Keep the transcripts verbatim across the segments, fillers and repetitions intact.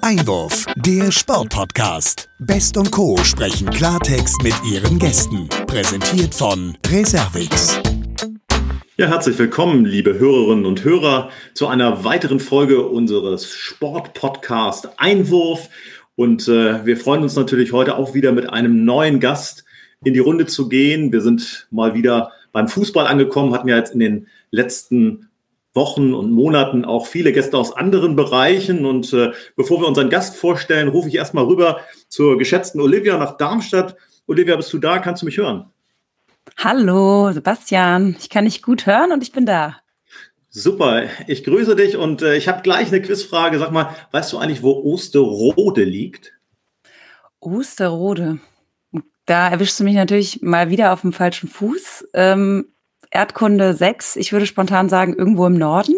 Einwurf, der Sportpodcast. Best und Co. sprechen Klartext mit ihren Gästen. Präsentiert von Reservix. Ja, herzlich willkommen, liebe Hörerinnen und Hörer, zu einer weiteren Folge unseres Sportpodcast Einwurf. Und äh, wir freuen uns natürlich heute auch wieder mit einem neuen Gast in die Runde zu gehen. Wir sind mal wieder beim Fußball angekommen, hatten ja jetzt in den letzten Wochen und Monaten auch viele Gäste aus anderen Bereichen. Und äh, bevor wir unseren Gast vorstellen, rufe ich erstmal rüber zur geschätzten Olivia nach Darmstadt. Olivia, bist du da? Kannst du mich hören? Hallo, Sebastian. Ich kann dich gut hören und ich bin da. Super, ich grüße dich und äh, ich habe gleich eine Quizfrage. Sag mal, weißt du eigentlich, wo Osterode liegt? Osterode. Da erwischst du mich natürlich mal wieder auf dem falschen Fuß. Ähm, Erdkunde sechs, ich würde spontan sagen, irgendwo im Norden.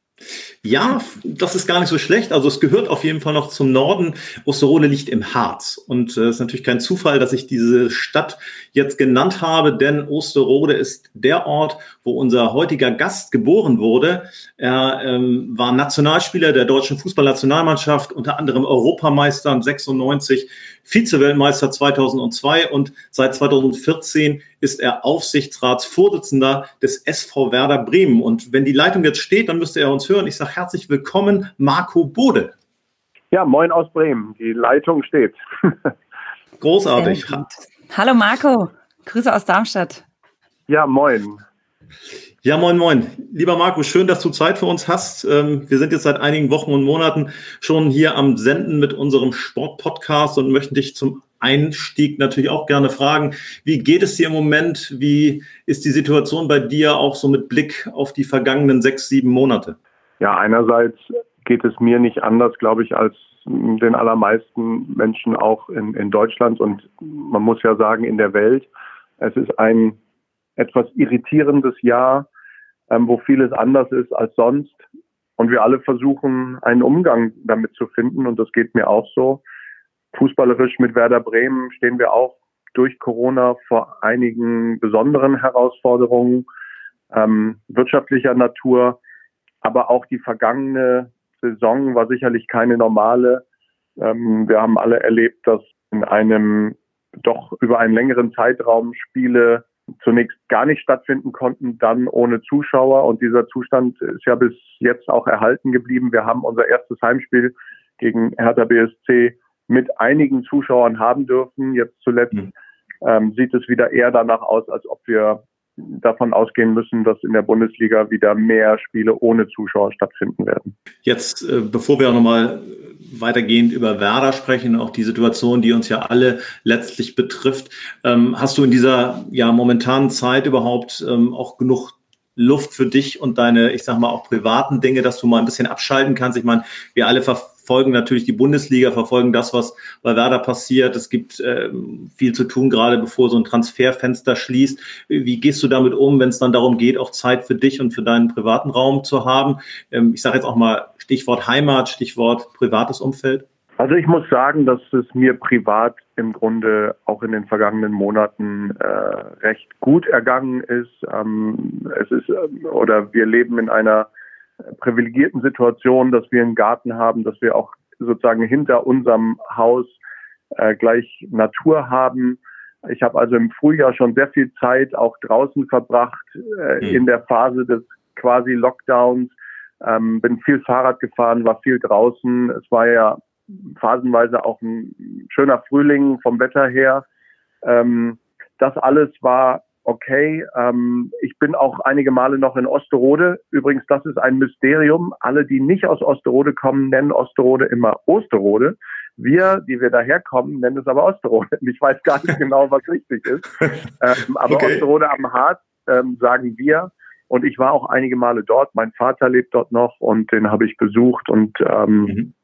Ja, das ist gar nicht so schlecht. Also es gehört auf jeden Fall noch zum Norden. Osterode liegt im Harz. Und es äh, ist natürlich kein Zufall, dass ich diese Stadt jetzt genannt habe, denn Osterode ist der Ort, wo unser heutiger Gast geboren wurde. Er ähm, war Nationalspieler der deutschen Fußballnationalmannschaft, unter anderem Europameister sechsundneunzig, Vize-Weltmeister zweitausendzwei und seit zweitausendvierzehn ist er Aufsichtsratsvorsitzender des S V Werder Bremen. Und wenn die Leitung jetzt steht, dann müsste er uns hören. Ich sage herzlich willkommen, Marco Bode. Ja, moin aus Bremen. Die Leitung steht. Großartig. Hallo Marco, Grüße aus Darmstadt. Ja, moin. Ja, moin, moin. Lieber Marco, schön, dass du Zeit für uns hast. Wir sind jetzt seit einigen Wochen und Monaten schon hier am Senden mit unserem Sportpodcast und möchten dich zum Einstieg natürlich auch gerne fragen, wie geht es dir im Moment? Wie ist die Situation bei dir auch so mit Blick auf die vergangenen sechs, sieben Monate? Ja, einerseits geht es mir nicht anders, glaube ich, als den allermeisten Menschen auch in, in Deutschland und man muss ja sagen, in der Welt. Es ist ein etwas irritierendes Jahr, ähm, wo vieles anders ist als sonst. Und wir alle versuchen, einen Umgang damit zu finden. Und das geht mir auch so. Fußballerisch mit Werder Bremen stehen wir auch durch Corona vor einigen besonderen Herausforderungen, ähm, wirtschaftlicher Natur. Aber auch die vergangene Saison war sicherlich keine normale. Ähm, wir haben alle erlebt, dass in einem doch über einen längeren Zeitraum Spiele zunächst gar nicht stattfinden konnten, dann ohne Zuschauer. Und dieser Zustand ist ja bis jetzt auch erhalten geblieben. Wir haben unser erstes Heimspiel gegen Hertha B S C mit einigen Zuschauern haben dürfen. Jetzt zuletzt mhm. ähm, sieht es wieder eher danach aus, als ob wir davon ausgehen müssen, dass in der Bundesliga wieder mehr Spiele ohne Zuschauer stattfinden werden. Jetzt, äh, bevor wir auch nochmal weitergehend über Werder sprechen, auch die Situation, die uns ja alle letztlich betrifft, ähm, hast du in dieser ja momentanen Zeit überhaupt ähm, auch genug Luft für dich und deine, ich sag mal, auch privaten Dinge, dass du mal ein bisschen abschalten kannst? Ich meine, wir alle verfolgen natürlich die Bundesliga, verfolgen das, was bei Werder passiert. Es gibt äh, viel zu tun, gerade bevor so ein Transferfenster schließt. Wie gehst du damit um, wenn es dann darum geht, auch Zeit für dich und für deinen privaten Raum zu haben? Ähm, ich sage jetzt auch mal Stichwort Heimat, Stichwort privates Umfeld. Also ich muss sagen, dass es mir privat im Grunde auch in den vergangenen Monaten äh, recht gut ergangen ist. Ähm, es ist äh, oder wir leben in einer privilegierten Situation, dass wir einen Garten haben, dass wir auch sozusagen hinter unserem Haus äh, gleich Natur haben. Ich habe also im Frühjahr schon sehr viel Zeit auch draußen verbracht, äh, mhm. in der Phase des quasi Lockdowns. Ähm, bin viel Fahrrad gefahren, war viel draußen. Es war ja phasenweise auch ein schöner Frühling vom Wetter her. Ähm, das alles war okay. Ähm, ich bin auch einige Male noch in Osterode. Übrigens, das ist ein Mysterium. Alle, die nicht aus Osterode kommen, nennen Osterode immer Osterode. Wir, die wir daherkommen, nennen es aber Osterode. Ich weiß gar nicht genau, was richtig ist. Ähm, aber okay. Osterode am Harz ähm, sagen wir. Und ich war auch einige Male dort. Mein Vater lebt dort noch und den habe ich besucht. Und ähm, mhm.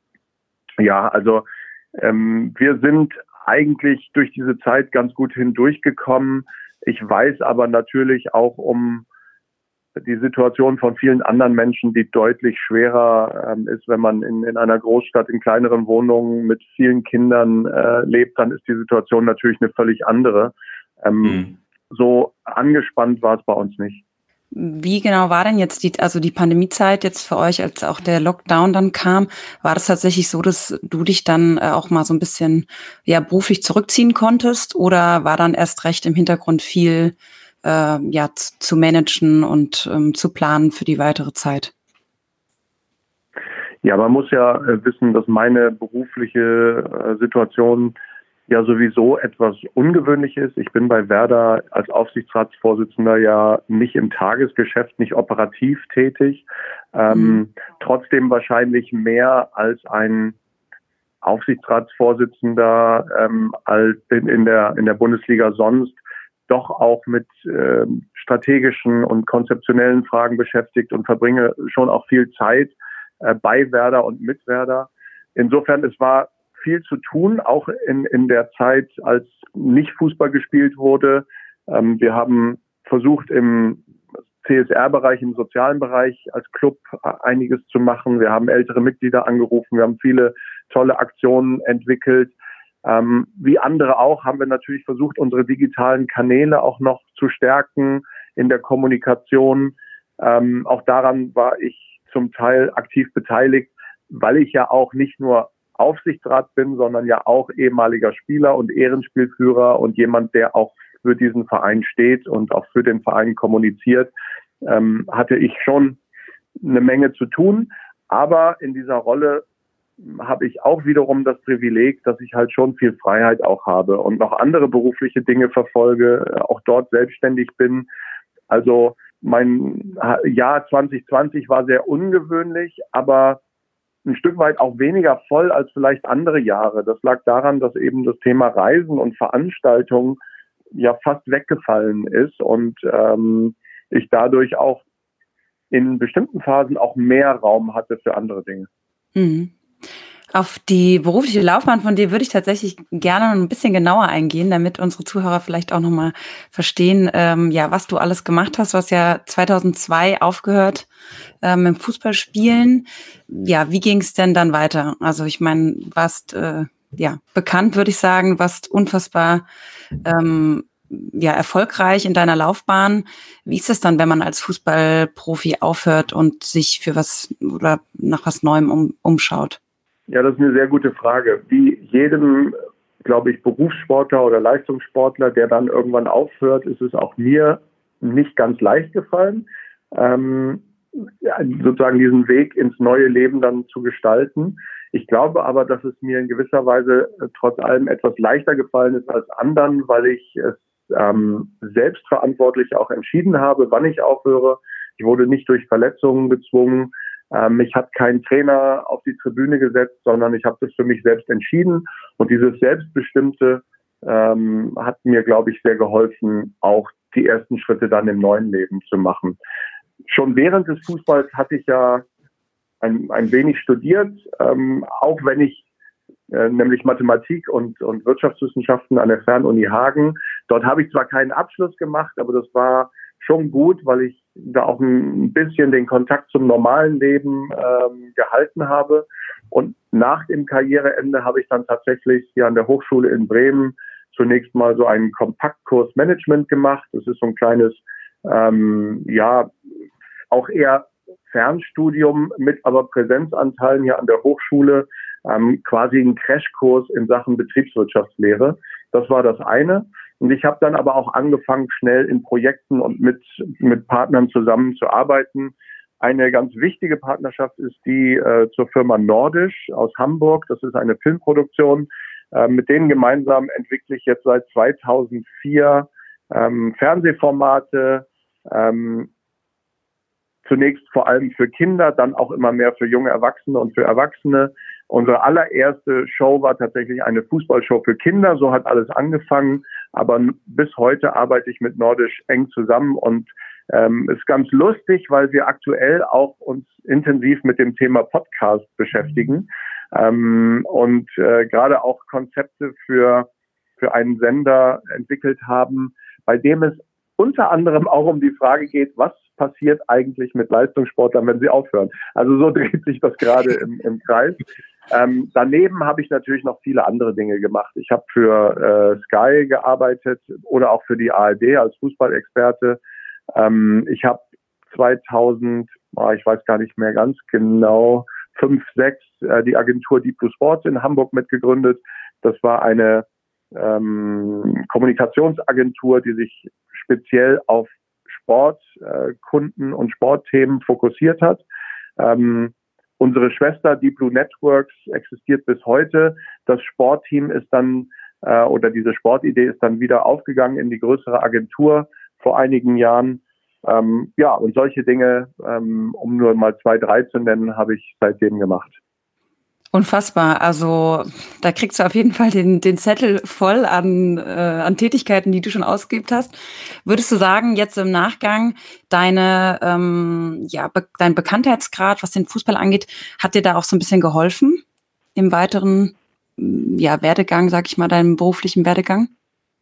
ja, also ähm, wir sind eigentlich durch diese Zeit ganz gut hindurchgekommen. Ich weiß aber natürlich auch um die Situation von vielen anderen Menschen, die deutlich schwerer ähm, ist, wenn man in, in einer Großstadt in kleineren Wohnungen mit vielen Kindern äh, lebt, dann ist die Situation natürlich eine völlig andere. Ähm, mhm. So angespannt war es bei uns nicht. Wie genau war denn jetzt die, also die Pandemiezeit jetzt für euch, als auch der Lockdown dann kam? War das tatsächlich so, dass du dich dann äh, auch mal so ein bisschen ja beruflich zurückziehen konntest, oder war dann erst recht im Hintergrund viel äh, ja z- zu managen und ähm, zu planen für die weitere Zeit? Ja, man muss ja äh, wissen, dass meine berufliche äh, Situation ja sowieso etwas ungewöhnlich ist. Ich bin bei Werder als Aufsichtsratsvorsitzender ja nicht im Tagesgeschäft, nicht operativ tätig. Ähm, mhm. Trotzdem wahrscheinlich mehr als ein Aufsichtsratsvorsitzender ähm, als in, in der in der Bundesliga sonst doch auch mit äh, strategischen und konzeptionellen Fragen beschäftigt und verbringe schon auch viel Zeit äh, bei Werder und mit Werder. Insofern, es war viel zu tun, auch in, in der Zeit, als nicht Fußball gespielt wurde. Ähm, wir haben versucht, im C S R-Bereich, im sozialen Bereich als Club einiges zu machen. Wir haben ältere Mitglieder angerufen. Wir haben viele tolle Aktionen entwickelt. Ähm, wie andere auch haben wir natürlich versucht, unsere digitalen Kanäle auch noch zu stärken in der Kommunikation. Ähm, auch daran war ich zum Teil aktiv beteiligt, weil ich ja auch nicht nur Aufsichtsrat bin, sondern ja auch ehemaliger Spieler und Ehrenspielführer und jemand, der auch für diesen Verein steht und auch für den Verein kommuniziert, ähm, hatte ich schon eine Menge zu tun. Aber in dieser Rolle habe ich auch wiederum das Privileg, dass ich halt schon viel Freiheit auch habe und noch andere berufliche Dinge verfolge, auch dort selbstständig bin. Also mein Jahr zwanzig zwanzig war sehr ungewöhnlich, aber ein Stück weit auch weniger voll als vielleicht andere Jahre. Das lag daran, dass eben das Thema Reisen und Veranstaltungen ja fast weggefallen ist und ähm, ich dadurch auch in bestimmten Phasen auch mehr Raum hatte für andere Dinge. Mhm. Auf die berufliche Laufbahn von dir würde ich tatsächlich gerne noch ein bisschen genauer eingehen, damit unsere Zuhörer vielleicht auch nochmal verstehen, ähm, ja, was du alles gemacht hast. Du hast ja zweitausendzwei aufgehört ähm, im Fußballspielen. Ja, wie ging es denn dann weiter? Also ich meine, warst äh, ja bekannt, würde ich sagen, warst unfassbar ähm, ja erfolgreich in deiner Laufbahn. Wie ist es dann, wenn man als Fußballprofi aufhört und sich für was oder nach was Neuem um, umschaut? Ja, das ist eine sehr gute Frage. Wie jedem, glaube ich, Berufssportler oder Leistungssportler, der dann irgendwann aufhört, ist es auch mir nicht ganz leicht gefallen, ähm, sozusagen diesen Weg ins neue Leben dann zu gestalten. Ich glaube aber, dass es mir in gewisser Weise trotz allem etwas leichter gefallen ist als anderen, weil ich es ähm, selbstverantwortlich auch entschieden habe, wann ich aufhöre. Ich wurde nicht durch Verletzungen gezwungen. Ähm, mich hat kein Trainer auf die Tribüne gesetzt, sondern ich habe das für mich selbst entschieden. Und dieses Selbstbestimmte ähm, hat mir, glaube ich, sehr geholfen, auch die ersten Schritte dann im neuen Leben zu machen. Schon während des Fußballs hatte ich ja ein, ein wenig studiert, ähm, auch wenn ich äh, nämlich Mathematik und, und Wirtschaftswissenschaften an der Fernuni Hagen. Dort habe ich zwar keinen Abschluss gemacht, aber das war schon gut, weil ich da auch ein bisschen den Kontakt zum normalen Leben ähm, gehalten habe. Und nach dem Karriereende habe ich dann tatsächlich hier an der Hochschule in Bremen zunächst mal so einen Kompaktkurs Management gemacht. Das ist so ein kleines, ähm, ja, auch eher Fernstudium mit aber Präsenzanteilen hier an der Hochschule, ähm, quasi ein Crashkurs in Sachen Betriebswirtschaftslehre. Das war das eine. Und ich habe dann aber auch angefangen, schnell in Projekten und mit mit Partnern zusammenzuarbeiten. Eine ganz wichtige Partnerschaft ist die äh, zur Firma Nordisch aus Hamburg. Das ist eine Filmproduktion. Äh, mit denen gemeinsam entwickle ich jetzt seit zweitausendvier ähm, Fernsehformate, ähm, zunächst vor allem für Kinder, dann auch immer mehr für junge Erwachsene und für Erwachsene. Unsere allererste Show war tatsächlich eine Fußballshow für Kinder. So hat alles angefangen. Aber bis heute arbeite ich mit Nordisch eng zusammen und ähm, ist ganz lustig, weil wir aktuell auch uns intensiv mit dem Thema Podcast beschäftigen ähm, und äh, gerade auch Konzepte für für einen Sender entwickelt haben, bei dem es unter anderem auch um die Frage geht, was passiert eigentlich mit Leistungssportlern, wenn sie aufhören. Also so dreht sich das gerade im, im Kreis. Ähm, daneben habe ich natürlich noch viele andere Dinge gemacht. Ich habe für äh, Sky gearbeitet oder auch für die A R D als Fußballexperte. Ähm, ich habe zweitausend, oh, ich weiß gar nicht mehr ganz genau, fünf, sechs, äh, die Agentur Deep Blue Sports in Hamburg mitgegründet. Das war eine ähm, Kommunikationsagentur, die sich speziell auf Sportkunden äh, und Sportthemen fokussiert hat. Ähm, unsere Schwester Deep Blue Networks existiert bis heute. Das Sportteam ist dann, äh, oder diese Sportidee ist dann wieder aufgegangen in die größere Agentur vor einigen Jahren. Ähm, ja, und solche Dinge, ähm, um nur mal zwei, drei zu nennen, habe ich seitdem gemacht. Unfassbar. Also da kriegst du auf jeden Fall den, den Zettel voll an, äh, an Tätigkeiten, die du schon ausgeübt hast. Würdest du sagen, jetzt im Nachgang, deine, ähm, ja, be- dein Bekanntheitsgrad, was den Fußball angeht, hat dir da auch so ein bisschen geholfen im weiteren ja, Werdegang, sag ich mal, deinem beruflichen Werdegang?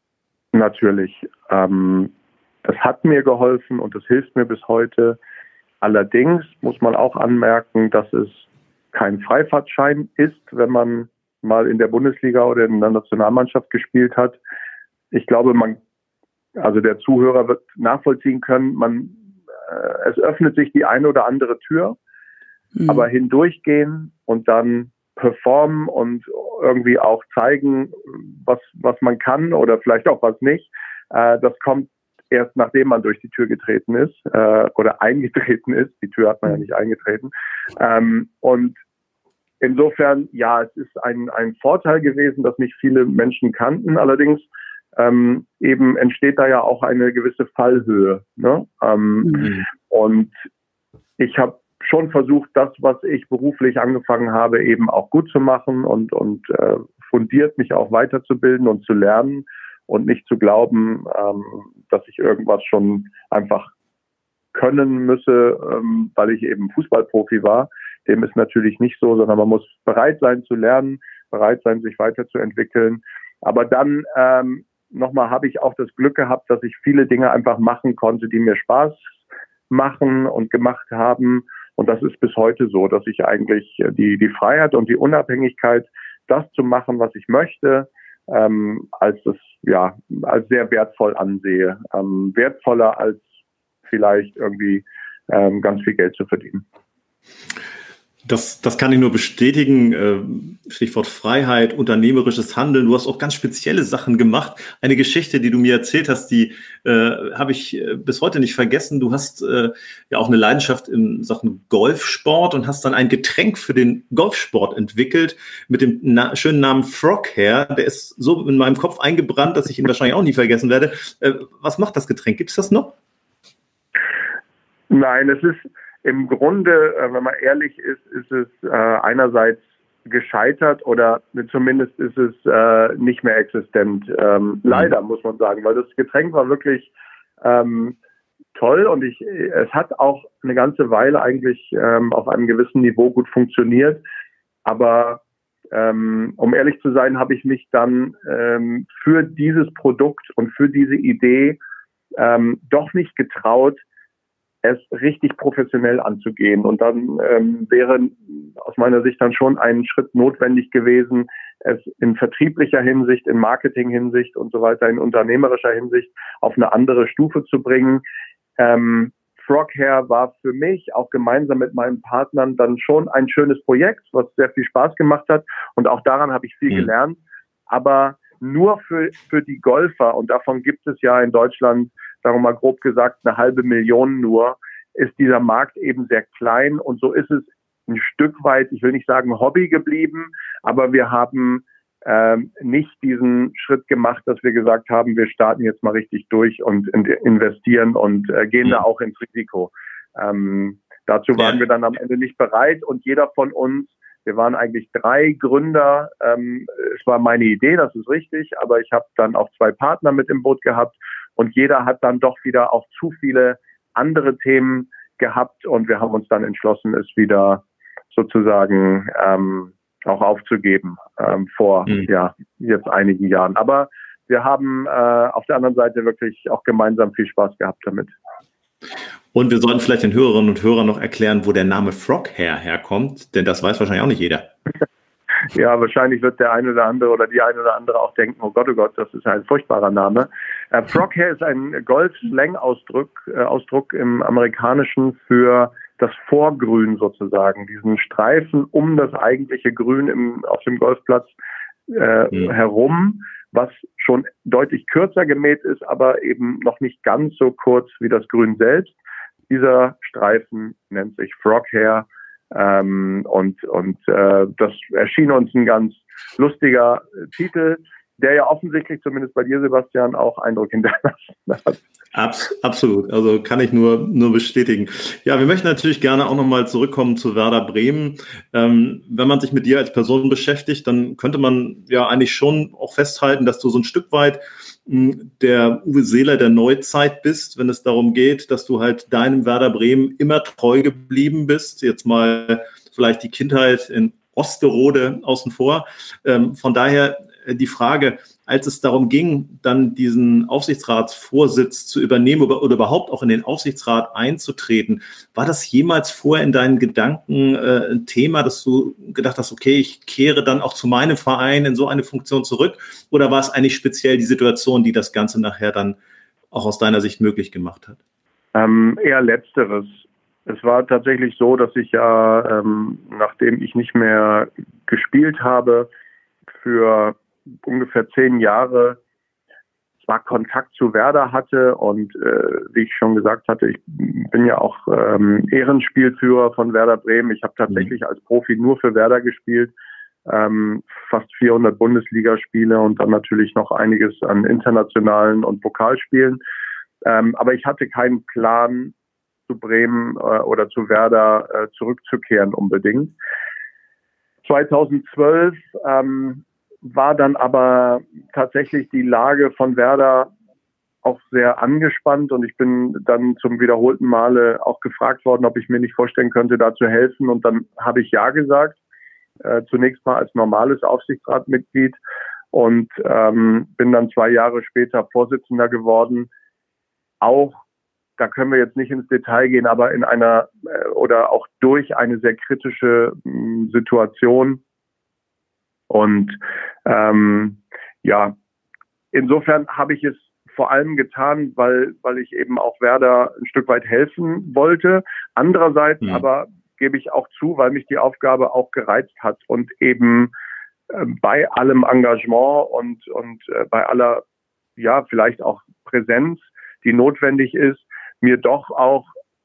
Natürlich. Ähm, es hat mir geholfen und es hilft mir bis heute. Allerdings muss man auch anmerken, dass es kein Freifahrtschein ist, wenn man mal in der Bundesliga oder in der Nationalmannschaft gespielt hat. Ich glaube, man, also der Zuhörer wird nachvollziehen können, man, äh, es öffnet sich die eine oder andere Tür, mhm. aber hindurchgehen und dann performen und irgendwie auch zeigen, was, was man kann oder vielleicht auch was nicht, äh, das kommt erst nachdem man durch die Tür getreten ist äh, oder eingetreten ist. Die Tür hat man ja nicht eingetreten. Ähm, und insofern, ja, es ist ein, ein Vorteil gewesen, dass nicht viele Menschen kannten. Allerdings ähm, eben entsteht da ja auch eine gewisse Fallhöhe. Ne? Ähm, mhm. Und ich habe schon versucht, das, was ich beruflich angefangen habe, eben auch gut zu machen und, und äh, fundiert mich auch weiterzubilden und zu lernen. Und nicht zu glauben, ähm, dass ich irgendwas schon einfach können müsse, ähm, weil ich eben Fußballprofi war. Dem ist natürlich nicht so, sondern man muss bereit sein zu lernen, bereit sein, sich weiterzuentwickeln. Aber dann ähm, nochmal habe ich auch das Glück gehabt, dass ich viele Dinge einfach machen konnte, die mir Spaß machen und gemacht haben. Und das ist bis heute so, dass ich eigentlich die, die Freiheit und die Unabhängigkeit, das zu machen, was ich möchte, Ähm, als das ja als sehr wertvoll ansehe, ähm, wertvoller als vielleicht irgendwie ähm, ganz viel Geld zu verdienen. Das, das kann ich nur bestätigen. Stichwort Freiheit, unternehmerisches Handeln. Du hast auch ganz spezielle Sachen gemacht. Eine Geschichte, die du mir erzählt hast, die äh, habe ich bis heute nicht vergessen. Du hast äh, ja auch eine Leidenschaft in Sachen Golfsport und hast dann ein Getränk für den Golfsport entwickelt mit dem na- schönen Namen Frog Hair. Der ist so in meinem Kopf eingebrannt, dass ich ihn wahrscheinlich auch nie vergessen werde. Äh, was macht das Getränk? Gibt es das noch? Nein, es ist im Grunde, wenn man ehrlich ist, ist es äh, einerseits gescheitert oder zumindest ist es äh, nicht mehr existent. Ähm, mhm. Leider, muss man sagen, weil das Getränk war wirklich ähm, toll und ich, es hat auch eine ganze Weile eigentlich ähm, auf einem gewissen Niveau gut funktioniert. Aber ähm, um ehrlich zu sein, habe ich mich dann ähm, für dieses Produkt und für diese Idee ähm, doch nicht getraut, es richtig professionell anzugehen. Und dann ähm, wäre aus meiner Sicht dann schon ein Schritt notwendig gewesen, es in vertrieblicher Hinsicht, in Marketing-Hinsicht und so weiter, in unternehmerischer Hinsicht auf eine andere Stufe zu bringen. Ähm, Frog Hair war für mich auch gemeinsam mit meinen Partnern dann schon ein schönes Projekt, was sehr viel Spaß gemacht hat. Und auch daran habe ich viel mhm. gelernt. Aber nur für, für die Golfer, und davon gibt es ja in Deutschland, sagen wir mal grob gesagt, eine halbe Million nur, ist dieser Markt eben sehr klein. Und so ist es ein Stück weit, ich will nicht sagen Hobby geblieben, aber wir haben ähm, nicht diesen Schritt gemacht, dass wir gesagt haben, wir starten jetzt mal richtig durch und investieren und äh, gehen mhm. da auch ins Risiko. Ähm, dazu waren ja. wir dann am Ende nicht bereit und jeder von uns, wir waren eigentlich drei Gründer. Ähm, es war meine Idee, das ist richtig, aber ich habe dann auch zwei Partner mit im Boot gehabt und jeder hat dann doch wieder auch zu viele andere Themen gehabt und wir haben uns dann entschlossen, es wieder sozusagen ähm, auch aufzugeben ähm, vor mhm. ja jetzt einigen Jahren. Aber wir haben äh, auf der anderen Seite wirklich auch gemeinsam viel Spaß gehabt damit. Und wir sollten vielleicht den Hörerinnen und Hörern noch erklären, wo der Name Frog Hair herkommt, denn das weiß wahrscheinlich auch nicht jeder. Ja, wahrscheinlich wird der eine oder andere oder die eine oder andere auch denken, oh Gott, oh Gott, das ist ein furchtbarer Name. Äh, Froghair ist ein Golf-Slang-Ausdruck äh, Ausdruck im Amerikanischen für das Vorgrün sozusagen, diesen Streifen um das eigentliche Grün im, auf dem Golfplatz äh, mhm. herum, was schon deutlich kürzer gemäht ist, aber eben noch nicht ganz so kurz wie das Grün selbst. Dieser Streifen nennt sich Froghair. Ähm, und und äh, das erschien uns ein ganz lustiger äh, Titel, der ja offensichtlich, zumindest bei dir, Sebastian, auch Eindruck hinterlassen hat. Abs- absolut, also kann ich nur nur bestätigen. Ja, wir möchten natürlich gerne auch nochmal zurückkommen zu Werder Bremen. Ähm, wenn man sich mit dir als Person beschäftigt, dann könnte man ja eigentlich schon auch festhalten, dass du so ein Stück weit mh, der Uwe Seeler der Neuzeit bist, wenn es darum geht, dass du halt deinem Werder Bremen immer treu geblieben bist. Jetzt mal vielleicht die Kindheit in Osterode außen vor. Ähm, von daher äh, die Frage, als es darum ging, dann diesen Aufsichtsratsvorsitz zu übernehmen oder, oder überhaupt auch in den Aufsichtsrat einzutreten, war das jemals vorher in deinen Gedanken äh, ein Thema, dass du gedacht hast, okay, ich kehre dann auch zu meinem Verein in so eine Funktion zurück? Oder war es eigentlich speziell die Situation, die das Ganze nachher dann auch aus deiner Sicht möglich gemacht hat? Ähm, eher Letzteres. Es war tatsächlich so, dass ich ja, ähm, nachdem ich nicht mehr gespielt habe, für ungefähr zehn Jahre zwar Kontakt zu Werder hatte und äh, wie ich schon gesagt hatte, ich bin ja auch ähm, Ehrenspielführer von Werder Bremen. Ich habe tatsächlich als Profi nur für Werder gespielt, ähm, fast vierhundert Bundesligaspiele und dann natürlich noch einiges an internationalen und Pokalspielen. Ähm, aber ich hatte keinen Plan, zu Bremen äh, oder zu Werder äh, zurückzukehren unbedingt. zweitausendzwölf ähm, war dann aber tatsächlich die Lage von Werder auch sehr angespannt und ich bin dann zum wiederholten Male auch gefragt worden, ob ich mir nicht vorstellen könnte, da zu helfen, und dann habe ich ja gesagt, äh, zunächst mal als normales Aufsichtsratmitglied und ähm, bin dann zwei Jahre später Vorsitzender geworden. Auch, da können wir jetzt nicht ins Detail gehen, aber in einer äh, oder auch durch eine sehr kritische mh, Situation. Und ähm, ja, insofern habe ich es vor allem getan, weil weil ich eben auch Werder ein Stück weit helfen wollte. Andererseits mhm. aber gebe ich auch zu, weil mich die Aufgabe auch gereizt hat und eben äh, bei allem Engagement und und äh, bei aller, ja, vielleicht auch Präsenz, die notwendig ist, mir doch auch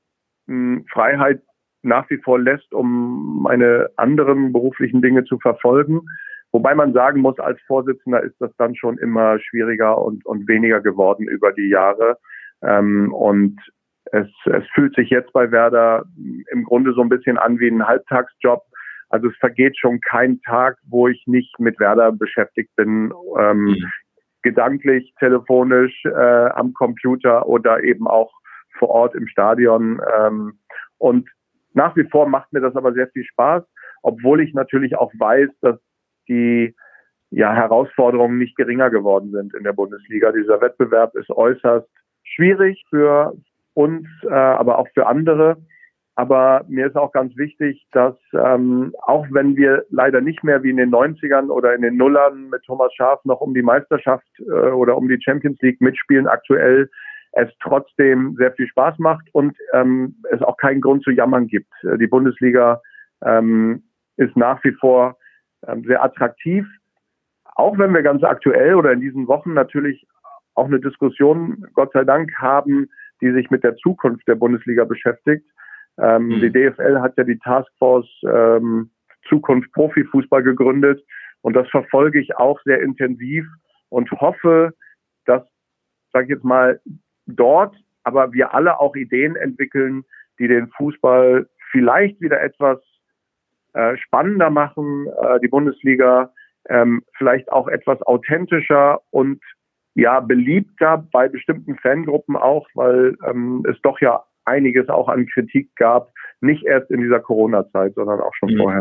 mh, Freiheit nach wie vor lässt, um meine anderen beruflichen Dinge zu verfolgen. Wobei man sagen muss, als Vorsitzender ist das dann schon immer schwieriger und, und weniger geworden über die Jahre. Ähm, und es, es fühlt sich jetzt bei Werder im Grunde so ein bisschen an wie ein Halbtagsjob. Also es vergeht schon kein Tag, wo ich nicht mit Werder beschäftigt bin, ähm, mhm. gedanklich, telefonisch, äh, am Computer oder eben auch vor Ort im Stadion. Ähm, und nach wie vor macht mir das aber sehr viel Spaß, obwohl ich natürlich auch weiß, dass die ja, Herausforderungen nicht geringer geworden sind in der Bundesliga. Dieser Wettbewerb ist äußerst schwierig für uns, äh, aber auch für andere. Aber mir ist auch ganz wichtig, dass ähm, auch wenn wir leider nicht mehr wie in den neunzigern oder in den Nullern mit Thomas Schaaf noch um die Meisterschaft äh, oder um die Champions League mitspielen, aktuell es trotzdem sehr viel Spaß macht und ähm, es auch keinen Grund zu jammern gibt. Die Bundesliga ähm, ist nach wie vor ähm, sehr attraktiv, auch wenn wir ganz aktuell oder in diesen Wochen natürlich auch eine Diskussion, Gott sei Dank, haben, die sich mit der Zukunft der Bundesliga beschäftigt. Ähm, mhm. Die D F L hat ja die Taskforce ähm, Zukunft Profifußball gegründet und das verfolge ich auch sehr intensiv und hoffe, dass, sage ich jetzt mal, dort aber wir alle auch Ideen entwickeln, die den Fußball vielleicht wieder etwas äh, spannender machen, äh, die Bundesliga ähm, vielleicht auch etwas authentischer und ja beliebter bei bestimmten Fangruppen auch, weil ähm, es doch ja einiges auch an Kritik gab, nicht erst in dieser Corona-Zeit, sondern auch schon mhm. vorher.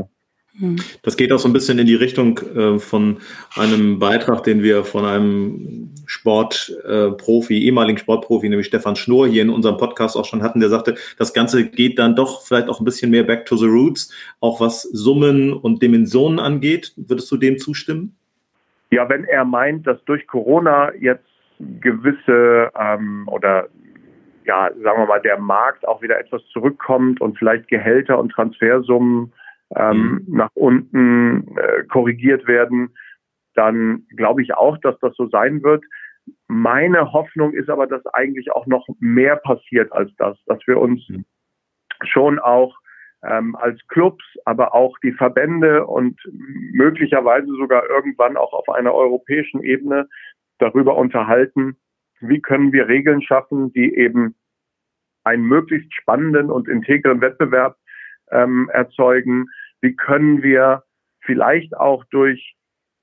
Das geht auch so ein bisschen in die Richtung äh, von einem Beitrag, den wir von einem Sportprofi, äh, ehemaligen Sportprofi, nämlich Stefan Schnorr, hier in unserem Podcast auch schon hatten, der sagte, das Ganze geht dann doch vielleicht auch ein bisschen mehr back to the roots, auch was Summen und Dimensionen angeht. Würdest du dem zustimmen? Ja, wenn er meint, dass durch Corona jetzt gewisse ähm, oder ja, sagen wir mal, der Markt auch wieder etwas zurückkommt und vielleicht Gehälter und Transfersummen ähm, mhm. nach unten äh, korrigiert werden, dann glaube ich auch, dass das so sein wird. Meine Hoffnung ist aber, dass eigentlich auch noch mehr passiert als das, dass wir uns mhm. schon auch ähm, als Clubs, aber auch die Verbände und möglicherweise sogar irgendwann auch auf einer europäischen Ebene darüber unterhalten, wie können wir Regeln schaffen, die eben einen möglichst spannenden und integren Wettbewerb ähm, erzeugen? Wie können wir vielleicht auch durch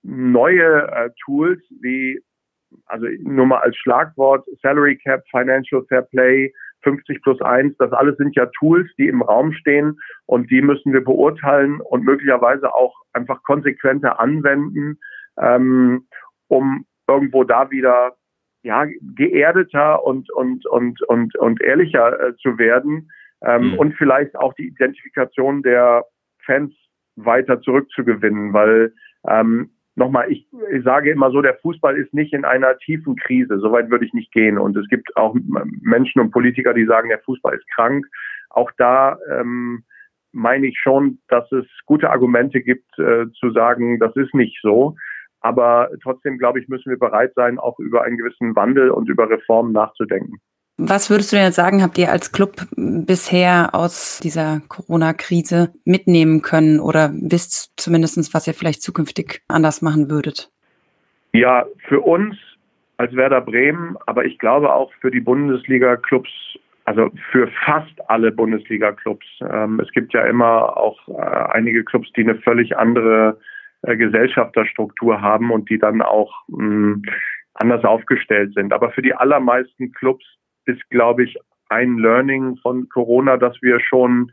neue äh, Tools wie, also nur mal als Schlagwort, Salary Cap, Financial Fair Play, fünfzig plus eins, das alles sind ja Tools, die im Raum stehen und die müssen wir beurteilen und möglicherweise auch einfach konsequenter anwenden, ähm, um irgendwo da wieder ja geerdeter und und und und und ehrlicher äh, zu werden ähm, mhm. und vielleicht auch die Identifikation der Fans weiter zurückzugewinnen, weil ähm, nochmal, ich, ich sage immer so, der Fußball ist nicht in einer tiefen Krise, soweit würde ich nicht gehen und es gibt auch Menschen und Politiker, die sagen, der Fußball ist krank. Auch da ähm, meine ich schon, dass es gute Argumente gibt, äh, zu sagen, das ist nicht so. Aber trotzdem, glaube ich, müssen wir bereit sein, auch über einen gewissen Wandel und über Reformen nachzudenken. Was würdest du denn jetzt sagen, habt ihr als Club bisher aus dieser Corona-Krise mitnehmen können oder wisst zumindest, was ihr vielleicht zukünftig anders machen würdet? Ja, für uns als Werder Bremen, aber ich glaube auch für die Bundesliga-Clubs, also für fast alle Bundesliga-Clubs. Ähm, es gibt ja immer auch äh, einige Clubs, die eine völlig andere Gesellschafterstruktur haben und die dann auch mh, anders aufgestellt sind. Aber für die allermeisten Clubs ist, glaube ich, ein Learning von Corona, dass wir schon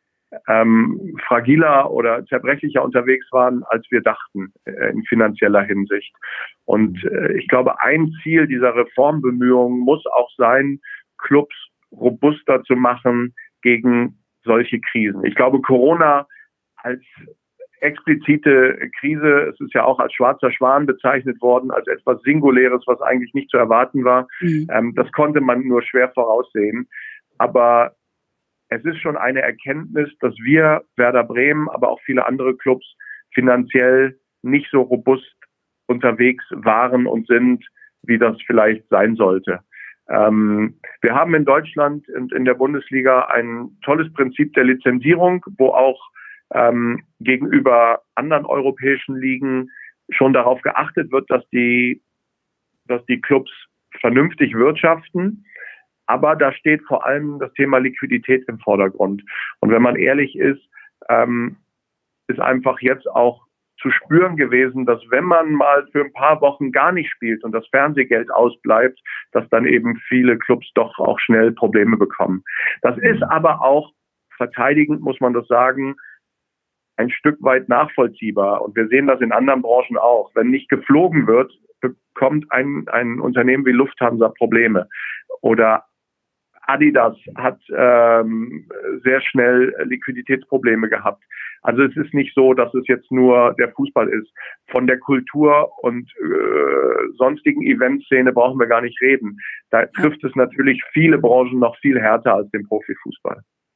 ähm, fragiler oder zerbrechlicher unterwegs waren, als wir dachten äh, in finanzieller Hinsicht. Und äh, ich glaube, ein Ziel dieser Reformbemühungen muss auch sein, Clubs robuster zu machen gegen solche Krisen. Ich glaube, Corona als explizite Krise, es ist ja auch als schwarzer Schwan bezeichnet worden, als etwas Singuläres, was eigentlich nicht zu erwarten war. Mhm. Ähm, das konnte man nur schwer voraussehen. Aber es ist schon eine Erkenntnis, dass wir, Werder Bremen, aber auch viele andere Clubs, finanziell nicht so robust unterwegs waren und sind, wie das vielleicht sein sollte. Ähm, wir haben in Deutschland und in der Bundesliga ein tolles Prinzip der Lizenzierung, wo auch Ähm, gegenüber anderen europäischen Ligen schon darauf geachtet wird, dass die, dass die Clubs vernünftig wirtschaften. Aber da steht vor allem das Thema Liquidität im Vordergrund. Und wenn man ehrlich ist, ähm, ist einfach jetzt auch zu spüren gewesen, dass wenn man mal für ein paar Wochen gar nicht spielt und das Fernsehgeld ausbleibt, dass dann eben viele Clubs doch auch schnell Probleme bekommen. Das ist aber auch, verteidigend muss man das sagen, ein Stück weit nachvollziehbar. Und wir sehen das in anderen Branchen auch. Wenn nicht geflogen wird, bekommt ein, ein Unternehmen wie Lufthansa Probleme. Oder Adidas hat ähm, sehr schnell Liquiditätsprobleme gehabt. Also es ist nicht so, dass es jetzt nur der Fußball ist. Von der Kultur- und äh, sonstigen Eventszene brauchen wir gar nicht reden. Da trifft es natürlich viele Branchen noch viel härter als den Profifußball.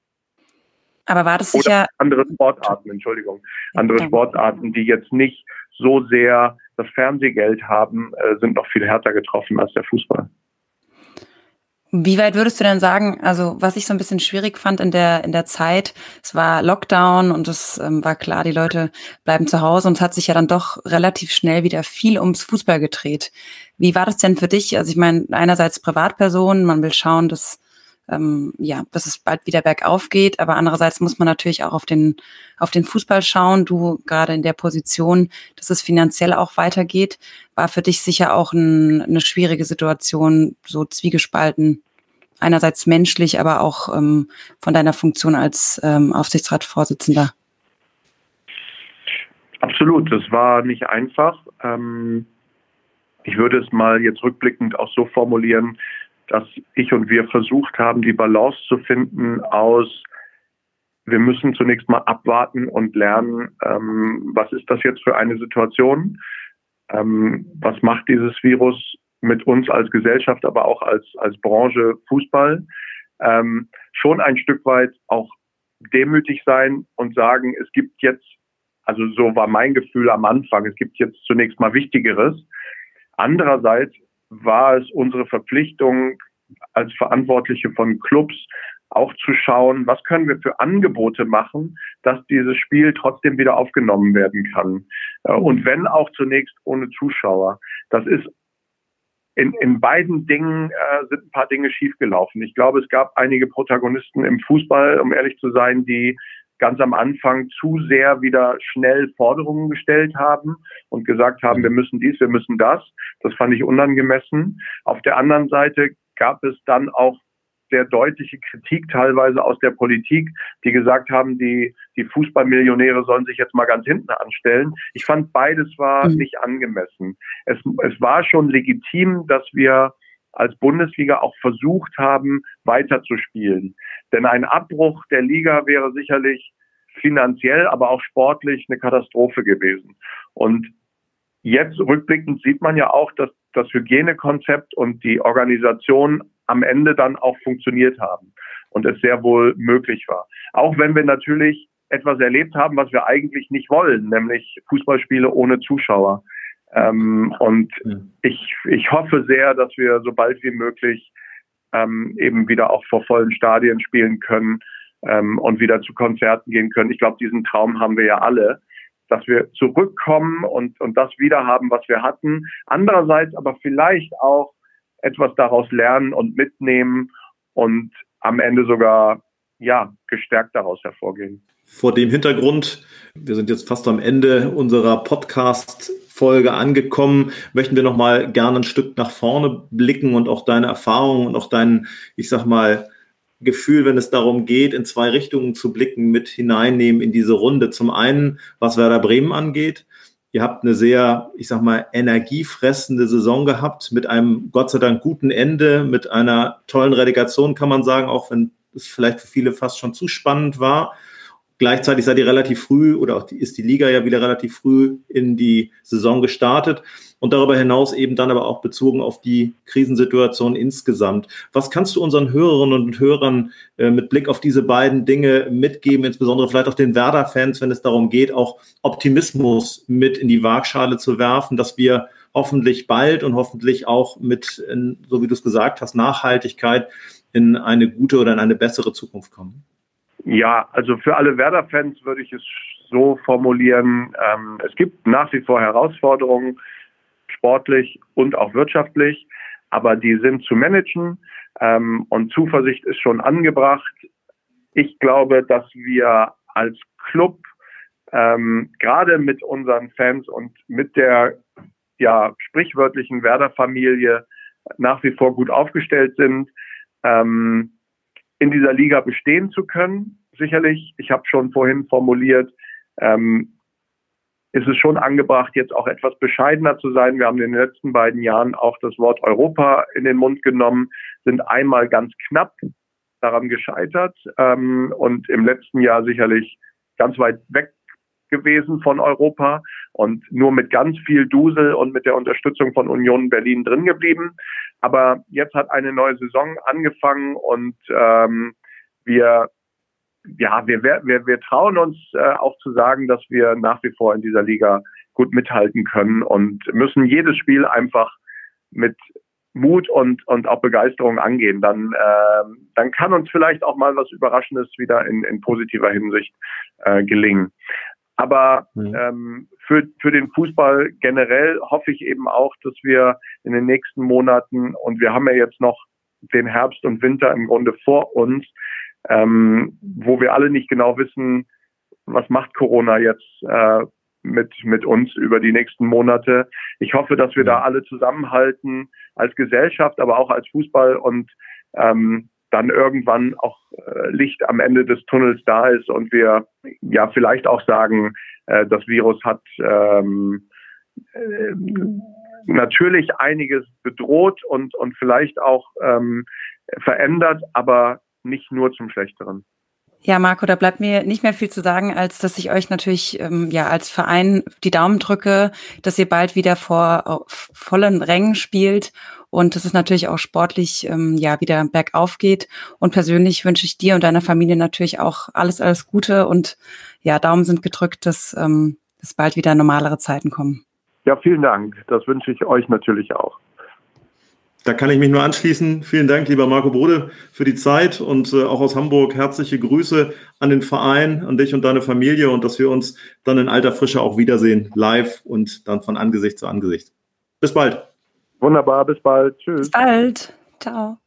Aber war das sicher... Oder andere Sportarten, Entschuldigung. Andere Sportarten, die jetzt nicht so sehr das Fernsehgeld haben, äh, sind noch viel härter getroffen als der Fußball. Wie weit würdest du denn sagen, also was ich so ein bisschen schwierig fand in der in der Zeit, es war Lockdown und es ähm, war klar, die Leute bleiben zu Hause und es hat sich ja dann doch relativ schnell wieder viel ums Fußball gedreht. Wie war das denn für dich? Also ich meine, einerseits Privatperson, man will schauen, dass ähm, ja, dass es bald wieder bergauf geht, aber andererseits muss man natürlich auch auf den auf den Fußball schauen. Du gerade in der Position, dass es finanziell auch weitergeht, war für dich sicher auch ein, eine schwierige Situation, so zwiegespalten. Einerseits menschlich, aber auch ähm, von deiner Funktion als ähm, Aufsichtsratsvorsitzender. Absolut, das war nicht einfach. Ähm, ich würde es mal jetzt rückblickend auch so formulieren, dass ich und wir versucht haben, die Balance zu finden aus, wir müssen zunächst mal abwarten und lernen, ähm, was ist das jetzt für eine Situation? Ähm, was macht dieses Virus mit uns als Gesellschaft, aber auch als, als Branche Fußball? Ähm, schon ein Stück weit auch demütig sein und sagen, es gibt jetzt, also so war mein Gefühl am Anfang, es gibt jetzt zunächst mal Wichtigeres. Andererseits war es unsere Verpflichtung als Verantwortliche von Clubs auch zu schauen, was können wir für Angebote machen, dass dieses Spiel trotzdem wieder aufgenommen werden kann. Und wenn auch zunächst ohne Zuschauer. Das ist in, in beiden Dingen äh, sind ein paar Dinge schiefgelaufen. Ich glaube, es gab einige Protagonisten im Fußball, um ehrlich zu sein, die ganz am Anfang zu sehr wieder schnell Forderungen gestellt haben und gesagt haben, wir müssen dies, wir müssen das. Das fand ich unangemessen. Auf der anderen Seite gab es dann auch sehr deutliche Kritik teilweise aus der Politik, die gesagt haben, die, die Fußballmillionäre sollen sich jetzt mal ganz hinten anstellen. Ich fand, beides war mhm. nicht angemessen. Es, es war schon legitim, dass wir als Bundesliga auch versucht haben, weiterzuspielen. Denn ein Abbruch der Liga wäre sicherlich finanziell, aber auch sportlich eine Katastrophe gewesen. Und jetzt rückblickend sieht man ja auch, dass das Hygienekonzept und die Organisation am Ende dann auch funktioniert haben und es sehr wohl möglich war. Auch wenn wir natürlich etwas erlebt haben, was wir eigentlich nicht wollen, nämlich Fußballspiele ohne Zuschauer. Ähm, und ich, ich hoffe sehr, dass wir so bald wie möglich ähm, eben wieder auch vor vollen Stadien spielen können ähm, und wieder zu Konzerten gehen können. Ich glaube, diesen Traum haben wir ja alle, dass wir zurückkommen und, und das wieder haben, was wir hatten. Andererseits aber vielleicht auch etwas daraus lernen und mitnehmen und am Ende sogar, ja, gestärkt daraus hervorgehen. Vor dem Hintergrund, wir sind jetzt fast am Ende unserer Podcast-Folge angekommen, möchten wir noch mal gerne ein Stück nach vorne blicken und auch deine Erfahrungen und auch dein, ich sag mal, Gefühl, wenn es darum geht, in zwei Richtungen zu blicken, mit hineinnehmen in diese Runde. Zum einen, was Werder Bremen angeht. Ihr habt eine sehr, ich sag mal, energiefressende Saison gehabt mit einem Gott sei Dank guten Ende, mit einer tollen Relegation, kann man sagen, auch wenn es vielleicht für viele fast schon zu spannend war. Gleichzeitig seid ihr relativ früh oder auch die, ist die Liga ja wieder relativ früh in die Saison gestartet und darüber hinaus eben dann aber auch bezogen auf die Krisensituation insgesamt. Was kannst du unseren Hörerinnen und Hörern äh, mit Blick auf diese beiden Dinge mitgeben, insbesondere vielleicht auch den Werder-Fans, wenn es darum geht, auch Optimismus mit in die Waagschale zu werfen, dass wir hoffentlich bald und hoffentlich auch mit, in, so wie du es gesagt hast, Nachhaltigkeit in eine gute oder in eine bessere Zukunft kommen? Ja, also für alle Werder-Fans würde ich es so formulieren, ähm, es gibt nach wie vor Herausforderungen, sportlich und auch wirtschaftlich, aber die sind zu managen ähm, und Zuversicht ist schon angebracht. Ich glaube, dass wir als Club ähm, gerade mit unseren Fans und mit der ja sprichwörtlichen Werder-Familie nach wie vor gut aufgestellt sind, ähm, in dieser Liga bestehen zu können. Sicherlich, ich habe schon vorhin formuliert, ähm, ist es schon angebracht, jetzt auch etwas bescheidener zu sein. Wir haben in den letzten beiden Jahren auch das Wort Europa in den Mund genommen, sind einmal ganz knapp daran gescheitert ähm, und im letzten Jahr sicherlich ganz weit weg gewesen von Europa und nur mit ganz viel Dusel und mit der Unterstützung von Union Berlin drin geblieben. Aber jetzt hat eine neue Saison angefangen und ähm, wir, ja, wir, wir, wir trauen uns äh, auch zu sagen, dass wir nach wie vor in dieser Liga gut mithalten können und müssen jedes Spiel einfach mit Mut und, und auch Begeisterung angehen. Dann, äh, dann kann uns vielleicht auch mal was Überraschendes wieder in, in positiver Hinsicht äh, gelingen. Aber mhm. ähm, für, für den Fußball generell hoffe ich eben auch, dass wir in den nächsten Monaten, und wir haben ja jetzt noch den Herbst und Winter im Grunde vor uns, ähm, wo wir alle nicht genau wissen, was macht Corona jetzt äh, mit, mit uns über die nächsten Monate. Ich hoffe, dass wir mhm. da alle zusammenhalten als Gesellschaft, aber auch als Fußball und ähm, dann irgendwann auch äh, Licht am Ende des Tunnels da ist und wir ja vielleicht auch sagen, äh, das Virus hat ähm, äh, natürlich einiges bedroht und, und vielleicht auch ähm, verändert, aber nicht nur zum Schlechteren. Ja, Marco, da bleibt mir nicht mehr viel zu sagen, als dass ich euch natürlich ähm, ja als Verein die Daumen drücke, dass ihr bald wieder vor vollen Rängen spielt und dass es natürlich auch sportlich ähm, ja wieder bergauf geht. Und persönlich wünsche ich dir und deiner Familie natürlich auch alles, alles Gute und ja, Daumen sind gedrückt, dass, ähm, dass bald wieder normalere Zeiten kommen. Ja, vielen Dank. Das wünsche ich euch natürlich auch. Da kann ich mich nur anschließen. Vielen Dank, lieber Marco Bode, für die Zeit und äh, auch aus Hamburg herzliche Grüße an den Verein, an dich und deine Familie und dass wir uns dann in alter Frische auch wiedersehen, live und dann von Angesicht zu Angesicht. Bis bald. Wunderbar, bis bald. Tschüss. Bis bald. Ciao.